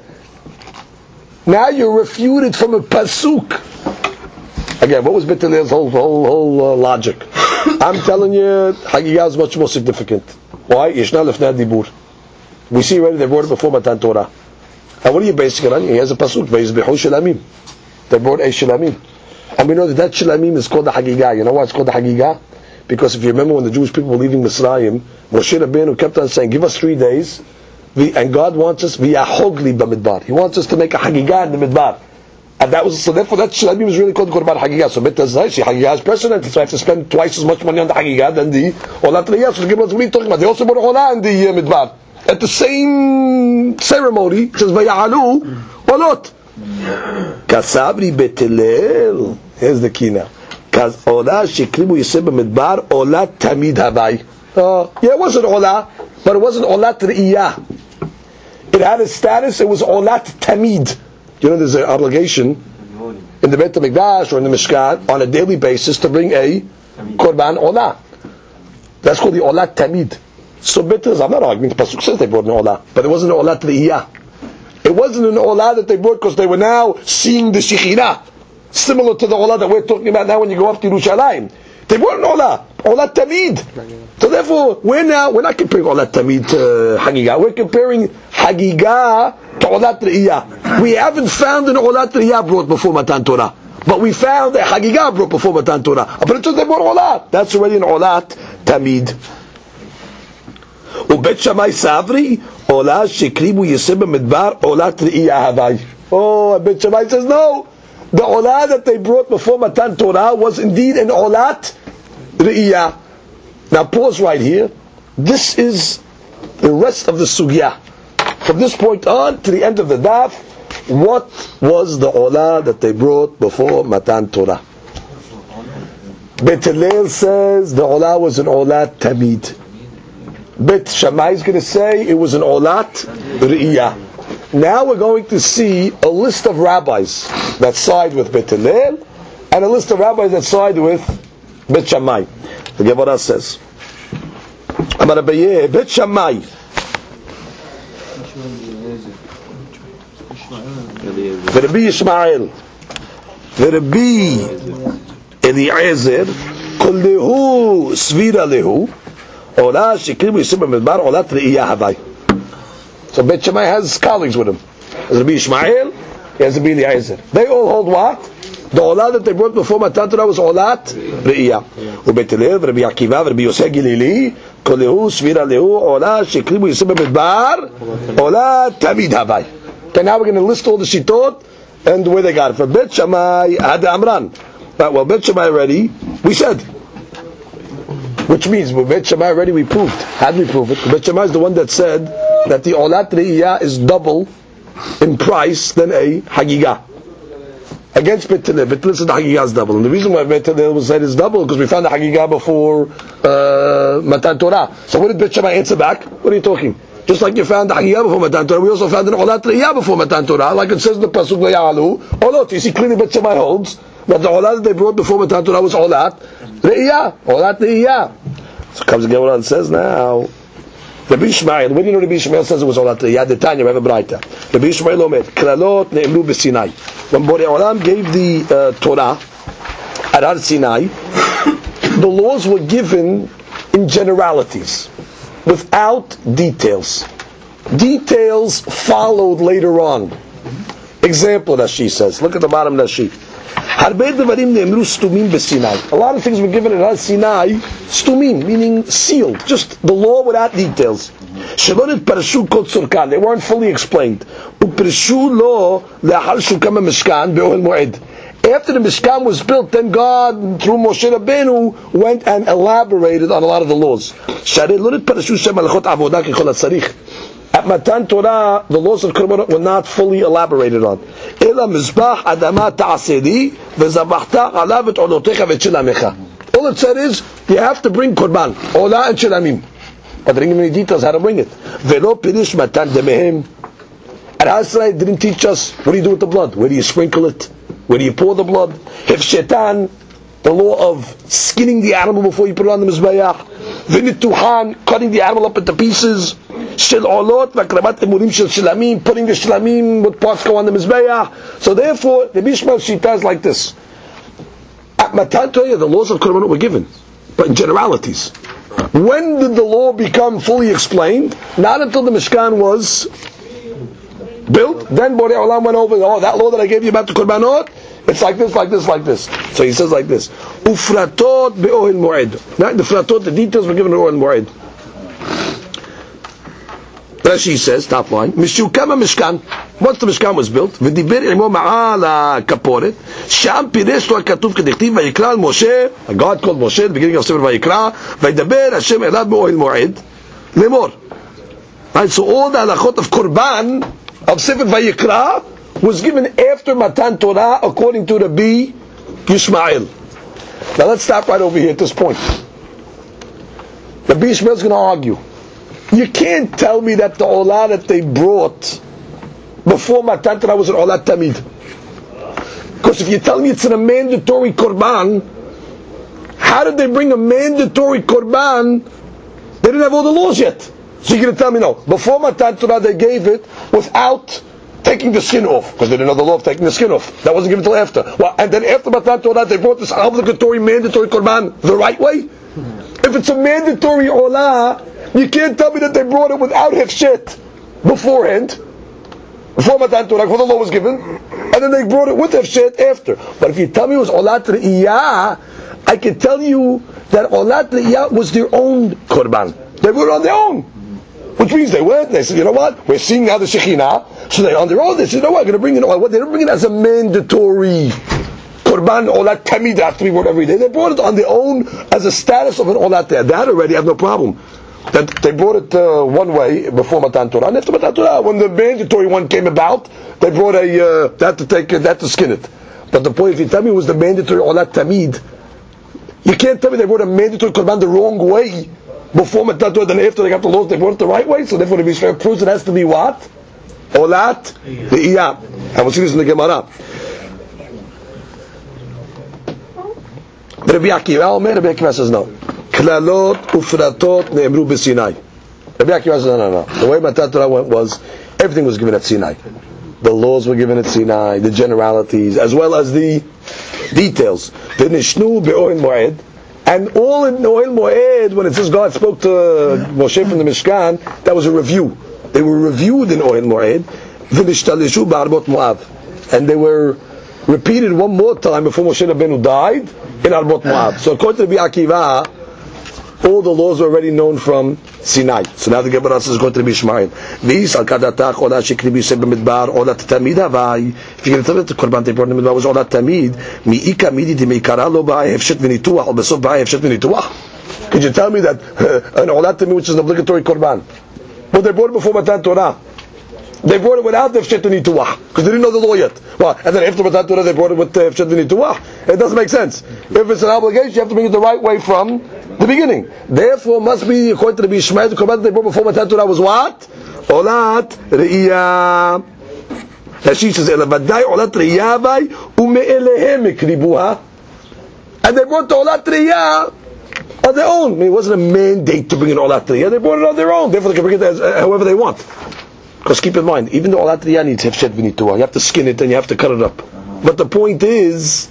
[SPEAKER 2] now you're refuted from a Pasuk. Again, what was Bet Hillel's whole logic? I'm telling you, Hagiga is much more significant. Why? Yishna Lefnei Dibur. We see already they brought it before Matan Torah. And what are you basing it on? He has a Pasuk. Vayizbehu shelamim. They brought a shelamim. And we know that shelamim is called the Hagiga. You know why it's called the Hagiga? Because if you remember when the Jewish people were leaving Mitzrayim, Moshe Rabbeinu kept on saying, give us 3 days, and God wants us, v'yahogli b'midbar. He wants us to make a hagigah in the midbar. And that was, so therefore that Shlamim is really called Korban Hagigah. So Hagigah is precedent, so I have to spend twice as much money on the Hagigah than the Olat Riyah. So what are we talking about? They also brought Olah in the midbar. At the same ceremony, it says, v'yahalu Olot. Kasabri betelel. Here's the key now. Olah shekribu yiseh b'midbar, Olat tamid havai. Yeah, it wasn't Olah, but it wasn't Olat Riyah. It had a status, it was Olat tamid. You know, there's an obligation in the Beit HaMikdash or in the Mishkan on a daily basis to bring a Korban Olah. That's called the Olah Tamid. So I'm not arguing, the Pasuk says they brought an Olah, but it wasn't an Olah T'liyah. It wasn't an Olah that they brought because they were now seeing the Shekhinah, similar to the Olah that we're talking about now when you go up to Yerushalayim. They brought an Olah Tamid. So therefore, we're not comparing Olah Tamid to Hagigah. We're comparing Hagigah to Olat Riyah. We haven't found an Olat Riyah brought before Matan Torah, but we found a Hagigah brought before Matan Torah. But it's just they brought Olat. That's already an Olat Tamid. Ubet Shammai Savri Olat Shekribu Yiseh b'midbar Olat Riyah Havai. Oh, Bet Shammai says no. The Olah that they brought before Matan Torah was indeed an Olat Riyah. Now pause right here. This is the rest of the sugya. From this point on to the end of the daf, what was the Olah that they brought before Matan Torah? Bet Hillel says the Olah was an Olat Tamid. Bet Shammai is going to say it was an Olat Riyah. Now we're going to see a list of rabbis that side with Bet Hillel and a list of rabbis that side with Bet Shammai. The Gemara says, Amar Abaye, Bet Shammai, Rabbi Yishmael, Rabbi Eliezer, Kullehu Svira Lehu, Olah Shekribu Yiseh b'midbar Olat Riyah Havai. So Bet Shammai has colleagues with him. There's Rabbi Yishmael, he has Rabbi Eliezer. They all hold what? The Olah that they brought before Matan Torah was Olat Riyah. Ubet Hillel, Rabbi Akiva, Rabbi Yosef Gilili, Kolehu, Svira Lehu, Olah Shekribu Yiseh b'midbar Olat Tamid Havai. Okay, now we're going to list all the shitot and where they got it. For Bet Shammai, Ad Amran. Right, well, Bet Shammai already, we said. Which means, with Bet Shammai already we proved. How did we prove it? Bet Shammai is the one that said that the Olat Riyah is double in price than a Hagigah. Against Bet Hillel. Bet Hillel said the Hagigah is double. And the reason why Bet Hillel said it's double because we found the Hagigah before Matan Torah. So what did Bet Shammai answer back? What are you talking? Just like you found the Hagigah before Matan Torah, we also found an Olat Riyah before Matan Torah, like it says in the Pasuk V'ya'alu Olot. You see clearly Bet Shammai holds that the Olat that they brought before Matan Torah was Olat Riyah. Olat Riyah. So comes again what it says now. Rabbi Yishmael, when do you know Rabbi Yishmael says it was Olat Riyah? The Tanya, we have a Braita. Rabbi Yishmael Omer, Kralot ne'emru b'Sinai. When Borei Olam gave the Torah at Har Sinai, the laws were given in generalities, without details. Details followed later on. Example, Rashi says. Look at the bottom of Rashi. A lot of things were given at Har Sinai, stumim, meaning sealed, just the law without details. They weren't fully explained. After the Mishkan was built, then God, through Moshe Rabbeinu, went and elaborated on a lot of the laws. At Matan Torah, the laws of Korban were not fully elaborated on. All it said is, you have to bring Korban, Olah and Shilamim. But they didn't give me any details how to bring it. At Har Sinai, didn't teach us what do you do with the blood? Where do you sprinkle it? Where do you pour the blood? Hefshetan, the law of skinning the animal before you put it on the Mizbeach. Vinituhan, cutting the animal up into pieces. Shel Olot, Vakramat Emurim Shel Shilamim, putting the Shilamim, what parts go on the Mizbeach. So therefore, the Bishmal Shita is like this. At Matan Torah, the laws of Korbanot were given, but in generalities. When did the law become fully explained? Not until the Mishkan was built. Then Borei Olam went over, that law that I gave you about the Korbanot, it's like this, like this, like this. So he says like this. ufratot be'ohel moed. The fratot, the details were given in Ohel Moed. Rashi says, top line, Mishukama Mishkan. Once the Mishkan was built, v'diber imo ma'al kaporet, sham piresh lo katuv kediktiv vayikra al Moshe. God called Moshe at the beginning of Sefer Vayikra, vaydaber Hashem elav be'ohel moed lemor. Right, so all the halachot of Korban of Sefer Vayikra was given after Matan Torah according to Rabbi Yishmael. Now let's stop right over here at this point. Rabbi Yishmael is going to argue. You can't tell me that the Olah that they brought before Matan Torah was an Olah Tamid. Because if you tell me it's in a mandatory Korban, how did they bring a mandatory Korban? They didn't have all the laws yet. So you're going to tell me no. Before Matan Torah they gave it without taking the skin off. Because they didn't know the law of taking the skin off. That wasn't given until after. Well, and then after Matan Torah they brought this obligatory mandatory Korban the right way? If it's a mandatory Olah, you can't tell me that they brought it without hefshet beforehand, before Matan Torah, before the law was given, and then they brought it with hefshet after. But if you tell me it was Olat Re'iyah, I can tell you that Olat Re'iyah was their own Korban. They brought it on their own. Which means they went, they said, you know what, we're seeing now the Shekhinah, so they on their own, they said, you know what, we're going to bring it, what, they didn't bring it as a mandatory Korban, Olat Tamid, have to be brought every day. They brought it on their own as a status of an Olat there. That already I have no problem. That they brought it one way before Matan Torah, and after Matan Torah, when the mandatory one came about, they brought that to skin it. But the point, if you tell me it was the mandatory Olat Tamid, you can't tell me they brought a mandatory Korban the wrong way before Matan Torah, then after they got the laws, they brought it the right way. So therefore, the Mishnah proves it has to be what? Olat Re'iyah. And we'll see this in the Gemara. Rabbi Akiva says no. Klalot ufratot ne'emru b'Sinai. Rabbi Akiva says no. The way Matan Torah went was everything was given at Sinai. The laws were given at Sinai, the generalities, as well as the details. The nishnu be'ohel moed, and all in Ohel Moed, when it says God spoke to Moshe from the Mishkan, that was a review. They were reviewed in Ohel Moed. V'nishtalishu ba'arbot Moav, and they were repeated one more time before Moshe Rabbeinu died in Arbot Moab. So according to Rabbi Akiva, all the laws are already known from Sinai. So now the Gemara says according to Rabbi Yishmael, V'is al kadatach olah shekri b'yiseh b'midbar olah tamid havai. If you're going to tell me that the Korban they brought in the Midbar was olah tamid, mi'ika midi d'meikara lo ba'ai hefshet v'nituach, or besof ba'ai hefshet v'nituach. Could you tell me that an olah tamid, which is an obligatory Korban, but they brought it before Matan Torah, they brought it without the Hefshet V'nituach, because they didn't know the law yet. Well, and then after Matan Torah they brought it with the Hefshet V'nituach. It doesn't make sense. If it's an obligation, you have to bring it the right way from the beginning. Therefore, must be, according to the Bishmael, the Korban they brought before Matan Torah was what? Olat Re'iyah. Rashi says, Elabadai Olat Re'iyah vai, u'me'elehem ikribuha. And they brought the Olat Re'iyah on their own. I mean, it wasn't a mandate to bring in Olat Re'iyah. They brought it on their own. Therefore, they can bring it as, however they want. Because keep in mind, even the Olat Re'iyah needs Hefshet V'nituah. You have to skin it and you have to cut it up. But the point is,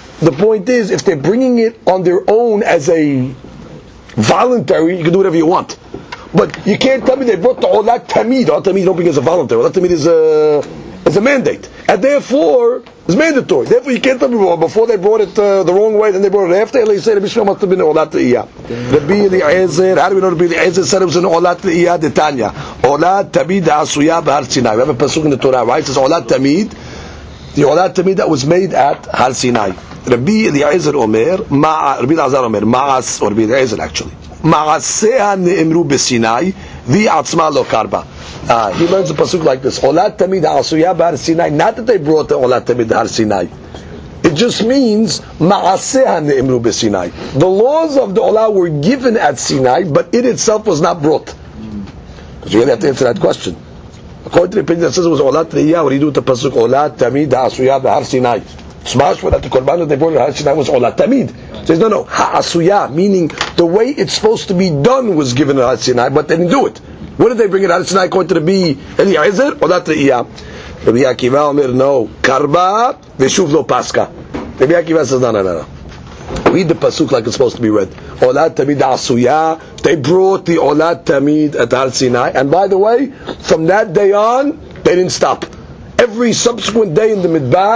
[SPEAKER 2] if they're bringing it on their own as a voluntary, you can do whatever you want. But you can't tell me they brought the Olat Tamid. Olat Tamid you don't bring as a voluntary. Olat Tamid is a mandate. And therefore, it's mandatory. Therefore, you can't tell me before they brought it the wrong way, then they brought it after. You say the Mishnah must have been Olat Re'iyah. Rabbi Eliezer, how do we know Rabbi Eliezer said it was an Olat Re'iyah de Tanya? Olat Tamid Asuya B'Har Sinai. We have a pasuk in the Torah, right? It says Olat Tamid. The Olat Tamid that was made at Har Sinai. Rabbi Eliezer Omer, Rabbi Elazar Omer, Ma'as, or Rabbi Eliezer actually. Ma'aseh ne'emru b'Sinai, v'atzma lo karba. He learns a pasuk like this: Olat Tamid Asuya B'Har Sinai. Not that they brought the Olat Tamid Har Sinai. It just means Ma'aseh ne'emru b'Sinai. The laws of the Olah were given at Sinai, but it itself was not brought. Because you really have to answer that question. According to the opinion that says it was Olat Re'iyah, what do you do with the pasuk Olat Tamid Asuya B'Har Sinai? Smash for that the Korban that they brought at Har Sinai was Olat Tamid. It says no, Ha'asuya, meaning the way it's supposed to be done was given at Har Sinai, but they didn't do it. What did they bring it at Har Sinai according to Rabbi Eliezer? Olat Re'iyah. Rabbi Akiva Omer, no. Karba v'shuv lo paska. Rabbi Akiva says no. Read the pasuk like it's supposed to be read. Olat Tamid Asuya. They brought the Olat Tamid at Har Sinai, and by the way, from that day on, they didn't stop. Every subsequent day in the Midbar,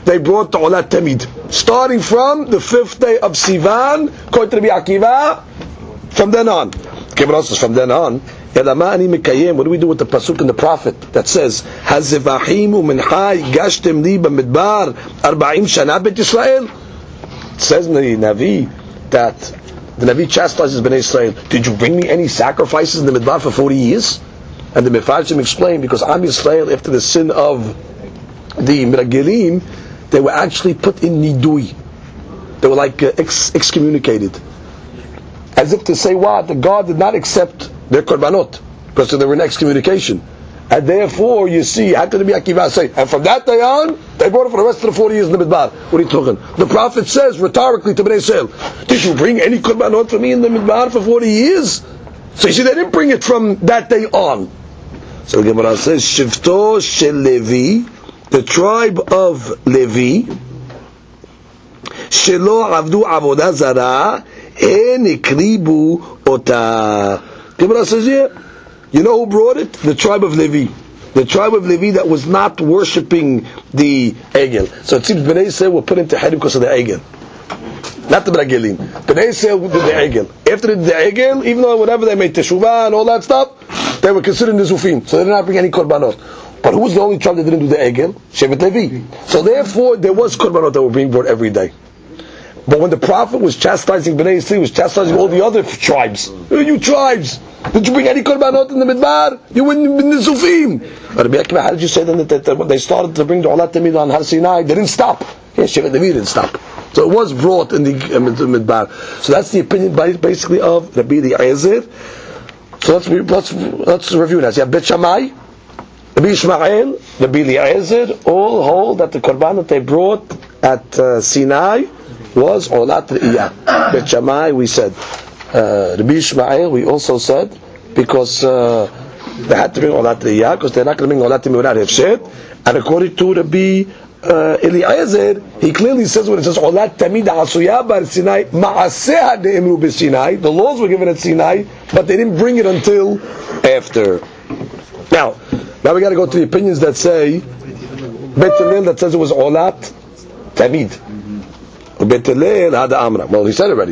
[SPEAKER 2] they brought the Olat Tamid. Starting from the 5th day of Sivan, according to Rabbi Akiva, from then on. From then on, what do we do with the pasuk in the prophet that says, "Hazivahimu min hay gashtem li b'midbar 40 shana bet Yisrael"? It says in the Navi that the Navi chastises Bnei Israel. Did you bring me any sacrifices in the midbar for 40 years? And the Mefarshim explain, because Am Yisrael, after the sin of the Miragelim, they were actually put in nidui. They were like excommunicated, as if to say what? The God did not accept their korbanot, because they were in excommunication. And therefore, you see, how did Rabbi Akiva say? And from that day on, they brought it for the rest of the 40 years in the Midbar. What are you talking? The Prophet says rhetorically to Bnei Israel, did you bring any korbanot for me in the Midbar for 40 years? So you see, they didn't bring it from that day on. So the Gemara says, Shivto shel Levi, the tribe of Levi, Shelo avdu avodah zara, en ikribu ota. Gemara says here, you know who brought it? The tribe of Levi. The tribe of Levi that was not worshipping the Egel. So it seems Bnei Israel were put into Harim because of the Egel. Not the Meragelim. Bnei Israel did the Egel. After they did the Egel, even though whenever they made Teshuvah and all that stuff, they were considered Nizufim. So they did not bring any Korbanot. But who was the only tribe that didn't do the Egel? Shevet Levi. So therefore, there was Korbanot that were being brought every day. But when the Prophet was chastising Bnei Israel, he was chastising all the other tribes. You tribes! Did you bring any korbanot in the Midbar? You were in the Zufim. Rabbi Akiva, how did you say then that when they started to bring the Olat Tamid on Har Sinai, they didn't stop? Yes, Shevet Levi didn't stop. So it was brought in the Midbar. So that's the opinion basically of Rabbi Eliezer. So let's review now. So you have Bet Shammai, Rabbi Ishmael, Rabbi Eliezer, all hold that the korban that they brought at Sinai was Olat Re'iyah. Bet Shammai, we said. Rabbi Ishmael, we also said, because they had to bring Olat Re'iyah, because they're not going to bring Olat Tamid without Hefshet. And according to Rabbi Eliezer, he clearly says when it says Olat Tamid Asuyah Bar Sinai, Ma'aseh De'emru B'Sinai, the laws were given at Sinai, but they didn't bring it until after. Now we got to go to the opinions that say Bet Hillel that says it was Olat Tamid. Bet Hillel had the Amra. Well, he said already.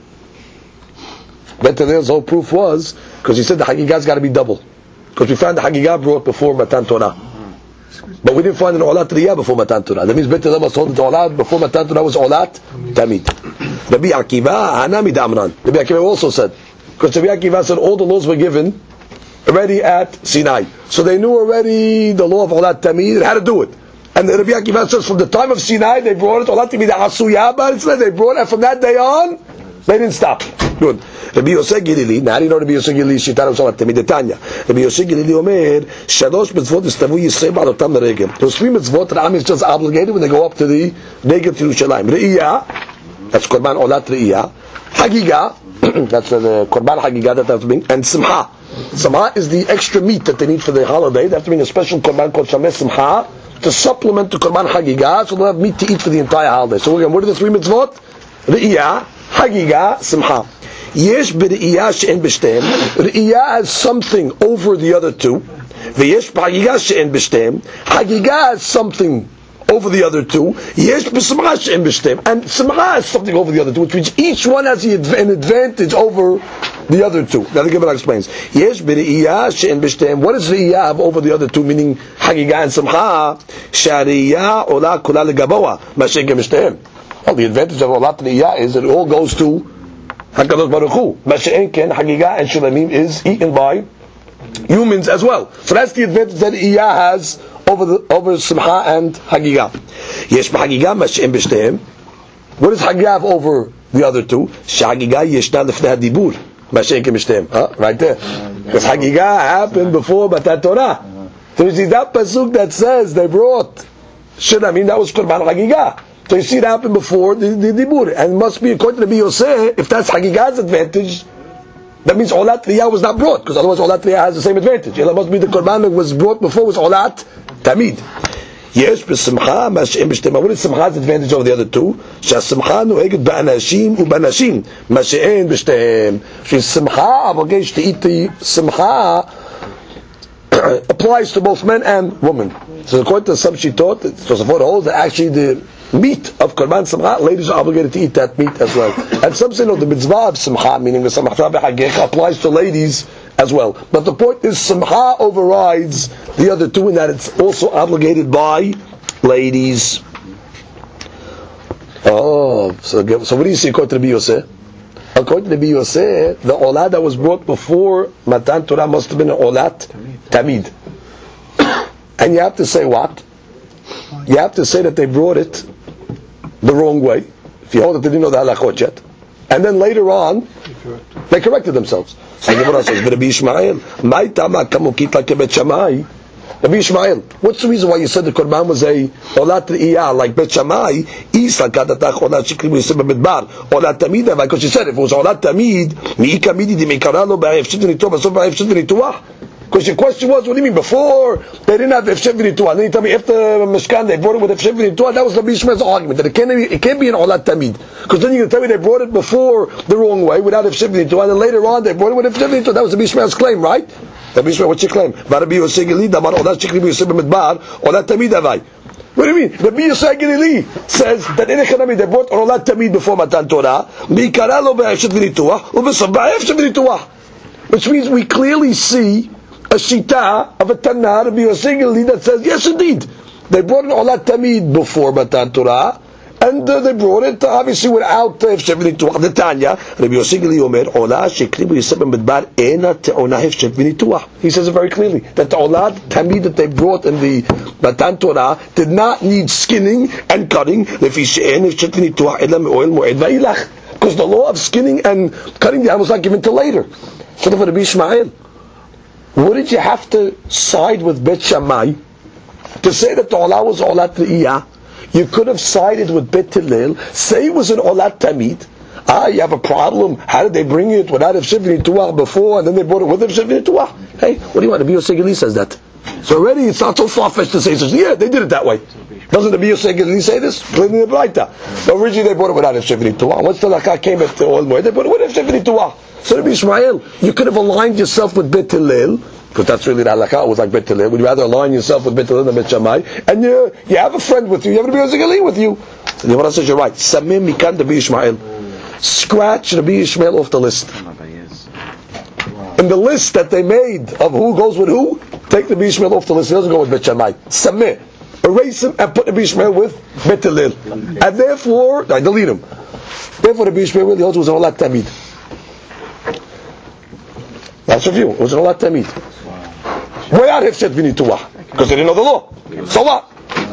[SPEAKER 2] Bet Hillel's whole proof was because he said the Hagigah's got to be double. Because we found the Hagigah brought before Matan Torah. But we didn't find an Olat Re'iyah before Matan Torah. That means Bet Hillel was told that the Olat before Matan Torah was Olat Tamid. Rabbi Akiva, Hanami Damran. Rabbi Akiva also said, because Rabbi Akiva said all the laws were given already at Sinai. So they knew already the law of Olat Tamid and how to do it. And Rabbi Akiva says from the time of Sinai they brought it, Olat Tamid Asuyah Bar Sinai, they brought it, and from that day on, they didn't stop. Good. Rabbi Yosef Gilili, now you know Rabbi Yosef Gilili, Shitara Olat Tamid Tanya. Rabbi Yosef Gilili Omer, Shalosh mitzvot istavu Yisrael ba'alotam l'regel. Those 3 mitzvot that Am is just obligated when they go up to the Negev to Yerushalayim. Re'iyah, that's Korban Olat Re'iyah. Hagigah, that's the Korban Hagigah that they have to bring. And Simcha. Simcha is the extra meat that they need for the holiday. They have to bring a special Korban called Shameh Simcha to supplement the Korban Hagigah, so they'll have meat to eat for the entire holiday. So again, what are the 3 mitzvot? Re'iyah, Hagigah, Simcha. Yesh b're'iyah she'en b'shtem. Re'iyah has something over the other 2. V'yesh b'hagigah she'en b'shtem. Hagigah has something over the other 2. Yesh b'simcha she'en b'shtem. And Simcha has something over the other 2, which means each one has an advantage over the other 2. Now the Gemara explains. Yesh b're'iyah she'en b'shtem. What does re'iyah have over the other 2, meaning Hagigah and Simcha? Sha're'iyah ola kula legaboa ma'she'en b'shtem. Well, the advantage of Olat Re'iyah is that it all goes to HaKadosh Baruch Hu. Masha'en ken Hagigah and Shulamim is eaten by humans as well. So that's the advantage that Re'iyah has over Simcha and Hagigah. Yesh b'Hagigah Masha'en b'Shtehem. What does Hagigah have over the other 2? Sh'Hagigah yeshna lefnei hadibur Masha'en ken b'Shtehem. Right there. Because Hagigah happened before Matan Torah. So you see that pasuk that says they brought Shulamim, that was Korban Hagigah. So you see it happen before the Dibur. And it must be, according to Rabbi Yosef, if that's Hagigah's advantage, that means Olat Re'iyah was not brought, because otherwise Olat Re'iyah has the same advantage. It must be the Korban that was brought before was Olat Tamid. Yes, b'simcha, mash'em b'shtem. What is Simcha's advantage over the other 2? Sha'simcha nu'eget ba'anashim u'ba'anashim, mash'en b'shtem. Simcha, obligation to eat the Simcha, applies to both men and women. So according to some Shitot, Tosafot holds that actually the meat of Korban Simcha, ladies are obligated to eat that meat as well. And some say no, the mitzvah of Simcha, meaning the Simcha b'Haggecha, applies to ladies as well. But the point is Simcha overrides the other two in that it's also obligated by ladies. Oh, so what do you see according to the Yosef? According to the Yosef, the Olah that was brought before Matan Torah must have been an Olat Tamid. And you have to say what? You have to say that they brought it the wrong way. If you hold that they didn't know the halachot yet. And then later on, they corrected themselves. So the Gemara says, Rabbi Ishmael, Mai tama kamukit like Bet Shammai. Rabbi Ishmael, what's the reason why you said the Korban was a Olat Iyah like Bet Shammai? Isa kadatach Olat Shikli B'Yisem B'Midbar. Olat Tamid, because she said if it was Olat Tamid, Mi'i Kamidi Di Meikara Lo B'Ayef Shit V'Nituah, B'Sof B'Ayef Shit V'Nituah. Because your question was, what do you mean? Before they didn't have Efshev V'Nituah, and then you tell me after Mishkan they brought it with Efshev V'Nituah. That was Rabbi Ishmael's argument that it can't be an Olat Tamid. Because then you're going to tell me they brought it before the wrong way without Efshev V'Nituah, and then later on they brought it with Efshev V'Nituah. That was Rabbi Ishmael's claim, right? Rabbi Ishmael, what's your claim? Rabbi Yosef Gilili Damar Olat Shikli B'Yisem B'Midbar Olat Tamid Avai. What do you mean? Rabbi Yosef Gilili says that in Echanami they brought Olat Tamid before Matan Torah. Mi'ikara lo b'Efshev V'Nituah u'b'Sof b'Efshev V'Nituah. Which means we clearly see a shita of a Tanna, Rabbi Yosef Gilili, that says, yes indeed, they brought an Olat Tamid before Matan Torah, and they brought it obviously without Efshev V'Nituah. The Tanya, Rabbi Yosef Gilili Omer, Olah Shekli B'Yisem B'Midbar Ena Te'ona Efshev V'Nituah. He says it very clearly, that the Olat Tamid that they brought in the Matan Torah did not need skinning and cutting, because the law of skinning and cutting the animal was not given till later. So for Rabbi Ishmael, wouldn't you have to side with Bet Shammai to say that the Olah was Olat Re'iyah? You could have sided with Bet Hillel, say it was an Olat Tamid. You have a problem. How did they bring it without Efshev V'Nituah before, and then they brought it with Efshev V'Nituah? Hey, what do you want? Rabbi Yosef Gilili says that. So already it's not so far-fetched to say, yeah, they did it that way. Doesn't Rabbi Yosef Gilili say this? Clearly the Braita. Originally they brought it without Efshev V'Nituah. Once the Lakah came at the oil, they brought it with Efshev V'Nituah. So Rabbi Ishmael, you could have aligned yourself with Bet Hillel, because that's really the halakha, it was like Bet Hillel. Would you rather align yourself with Bet Hillel than Bet Shammai? And you have a friend with you, you have Rabbi Yosef Gilili with you. So the Gemara says you're right. Samim mikan Rabbi Ishmael. Scratch Rabbi Ishmael off the list. In the list that they made of who goes with who, take Rabbi Ishmael off the list. He doesn't go with Bet Shammai. Samim. Erase him and put Rabbi Ishmael with Bet Hillel. And therefore, delete him. Therefore Rabbi Ishmael really holds was an Olat Tamid. That's your view. It was an Olat Tamid. Without Efshev V'Nituah, because they didn't know the law. So what?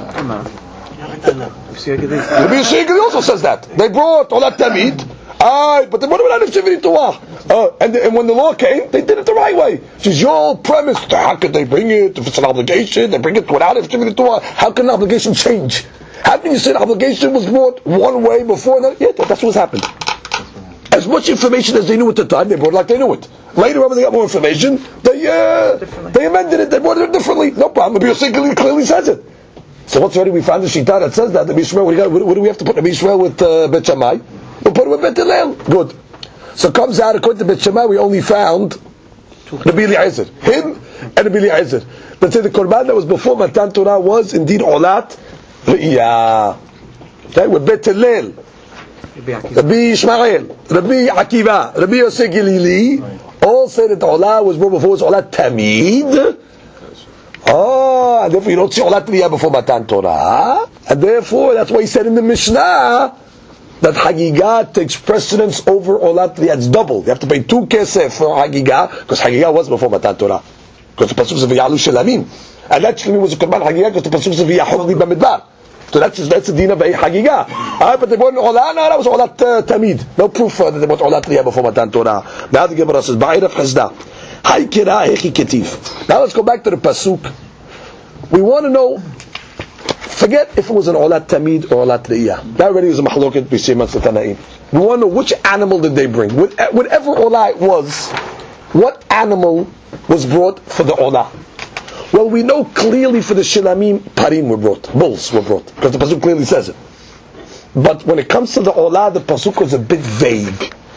[SPEAKER 2] Rabbi Yosef also says that. They brought Olat Tamid, but they brought it without Efshev V'Nituah. And when the law came, they did it the right way. Which is your premise. How could they bring it? If it's an obligation, they bring it without Efshev V'Nituah. How can an obligation change? How can you say the obligation was brought one way before? Yeah, that's what's happened. As much information as they knew at the time, they brought it like they knew it. Later, when they got more information, they amended it, they brought it differently. No problem. Rabbi Yosef clearly says it. So once already we found the shita that says that, Rabbi Yishmael, what do we have to put Rabbi Yishmael with Bet Shammai? We'll put it with Bet Hillel. Good. So it comes out, according to Bet Shammai, we only found Rabbi Eliezer. Him and Rabbi Eliezer. Let's say the Korban that was before Matan Torah was indeed Olat Re'iyah. Okay, with Bet Hillel. Rabbi Ishmael, Rabbi Akiva, Rabbi Yosef Gilili, all say that the Olah was brought before was Olat Tamid. And therefore you don't see Olat Re'iyah before Matan Torah. And therefore, that's why he said in the Mishnah that Hagigah takes precedence over Olat Re'iyah. It's double. You have to pay 2 kesef for Hagigah, because Hagigah was before Matan Torah. Because the Pasuk says V'yalu Shelamim. And that Shelamim was a Korban Hagigah, because the Pasuk says V'yahogli B'midbar. So that's the din of a Hagigah. But they brought Olah, no, that was Olat Tamid. No proof that they brought Olat Re'iyah before Matan Torah. Now the Gemara says, Ba'irav Chazda. Hay kira hechi ketif. Now let's go back to the Pasuk. We want to know, forget if it was an Olat Tamid or Olat Re'iyah. That already is a mahloket b'shem Tanaim. We want to know which animal did they bring. Whatever Olah it was, what animal was brought for the Olah? Well, we know clearly for the Shilamim, Parim were brought, bulls were brought, because the Pasuk clearly says it. But when it comes to the Olah, the Pasuk was a bit vague.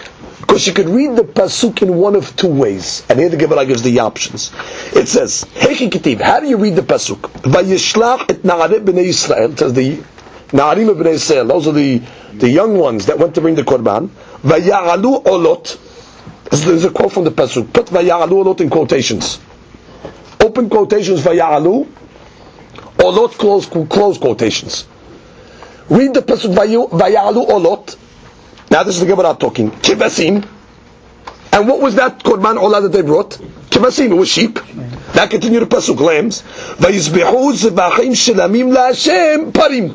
[SPEAKER 2] Because you could read the pasuk in one of two ways, and here the Gemara gives the options. It says, "Hechi Ketib." How do you read the pasuk? Vayishlach et na'arei b'nei Yisrael. It says the na'arim of b'nei Yisrael. Those are the young ones that went to bring the korban. Vaya'alu olot. There's a quote from the pasuk. Put vaya'alu olot in quotations. Open quotations. Vaya'alu olot, close quotations. Read the pasuk vaya'alu olot. Now this is the Gemara talking. Kivasim. And what was that korban olah that they brought? Kivasim, it was sheep. Now continue the pasuk, lambs. Vayizbehu zebachim shilamim la'Hashem parim.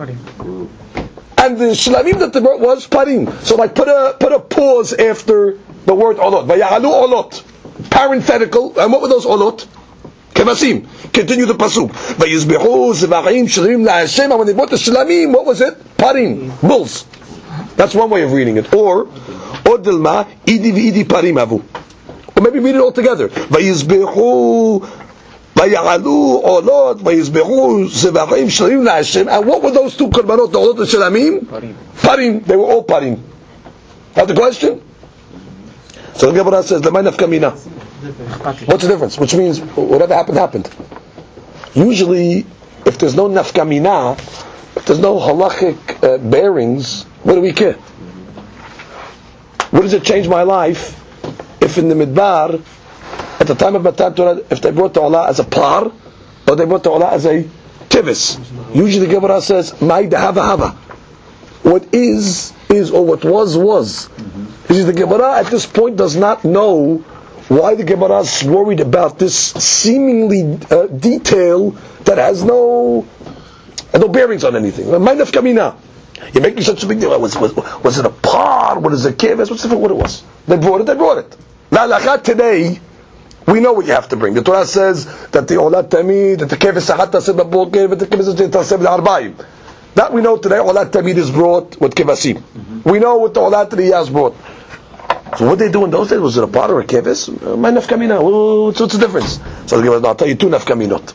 [SPEAKER 2] And the shilamim that they brought was parim. So like put a pause after the word olot. Vaya'alu olot. Parenthetical. And what were those olot? Kivasim. Continue the pasuk. Vayizbehu zebachim shilamim la'Hashem. And when they brought the shilamim, what was it? Parim. Bulls. That's one way of reading it. Or Odilma idi v'idi parim avu. Or maybe read it all together. Vayizbehu vaya'alu olot vayizbehu zevachim shlamim la'Hashem. And what were those two korbanot? The olot and shlamim? Parim. They were all parim. That's the question. So the Gemara says, "Lemay nafka mina." What's the difference? Which means whatever happened. Usually, if there's no nafka mina, if there's no halachic bearings, what do we care? What does it change my life if in the midbar, at the time of Matan Torah, if they brought the olah as a par, or they brought the olah as a tivis? Usually the Gemara says, "Mai hava hava." What is, or what was. The Gemara at this point does not know why the Gemara is worried about this seemingly detail that has no bearings on anything. Mai nafka mina. You're making such a big deal. Was it a par? What is a kivis? What's the difference? What it was? They brought it. La'alachat today, we know what you have to bring. The Torah says that the olat tamid, that the kivis sahat taseh b'boker, that the kivis taseh b'arba'im. That we know today. Olat tamid is brought with kivasim. We know what the olat riyah brought. So what they do in those days, was it a par or a kivis? My nafka mina. What's the difference? So I'll tell you two nafka minot.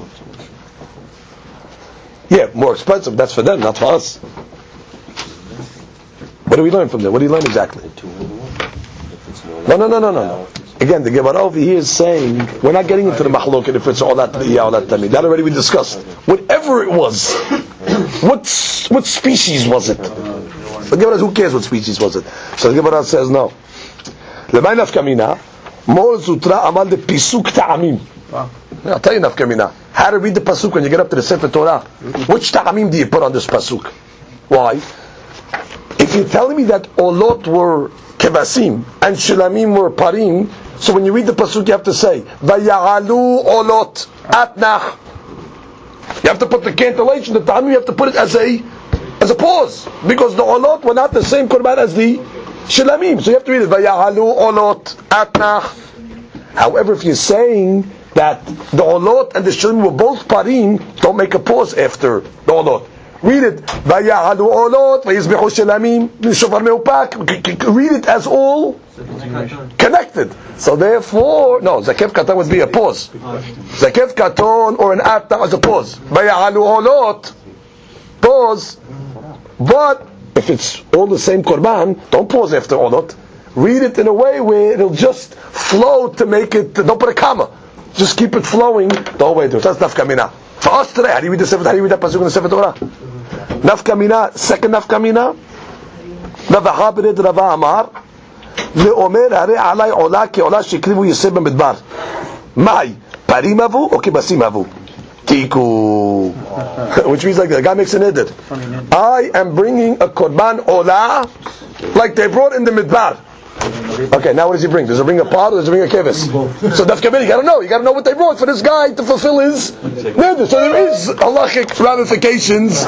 [SPEAKER 2] Yeah, more expensive. That's for them, not for us. What do we learn from there? What do you learn exactly? No. Again, the Gemara over here is saying we're not getting into the mahloket if it's olat riyah, olat tamid. That already we discussed. Whatever it was, what species was it? The Gemara, who cares what species was it? So the Gemara says no. Lemay nafka mina, mol zutra amal de pisuk ta'amim. I'll tell you nafka mina. How to read the pasuk when you get up to the Sefer Torah. Which ta'amim do you put on this pasuk? Why? If you're telling me that olot were kevasim and shilamim were parim, so when you read the pasuk you have to say vaya'alu olot atnach. You have to put the cantillation, the ta'amim, you have to put it as a pause, because the olot were not the same korban as the shilamim. So you have to read it vaya'alu olot atnach. However, if you're saying that the olot and the shilamim were both parim, don't make a pause after the olot. Read it. Vaya'alu olot, vayizbechu shilamim, shofar me'upak. Read it as all connected. So therefore, no, zakev katan would be a pause. Zakev katon or an atna as a pause. Vaya'alu olot, pause. But if it's all the same korban, don't pause after olot. Read it in a way where it'll just flow to make it. Don't put a comma. Just keep it flowing the whole way through. That's nafka mina. For us today, how do you read that pasuk in the Sefer Torah? Nafka mina, second nafka mina. Rava Bered Rava Amar leomer hare alai ola ki ola shekrivu yiseb b'midbar. Mai parim avu or kibasim avu? Tiku. Which means like the guy makes an edit. I am bringing a korban ola like they brought in the midbar. Okay, now what does he bring? Does he bring a pot or does he bring a kevis? So nafka mina, you gotta know what they brought for this guy to fulfill his neder. So there is halachic ramifications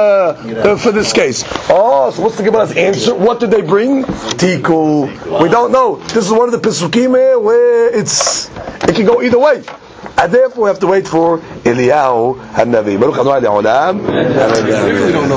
[SPEAKER 2] for this case. Oh, so what's the Gemara's answer? What did they bring? Tiku. We don't know. This is one of the pesukim where it can go either way. And therefore we have to wait for Eliyahu HaNavi.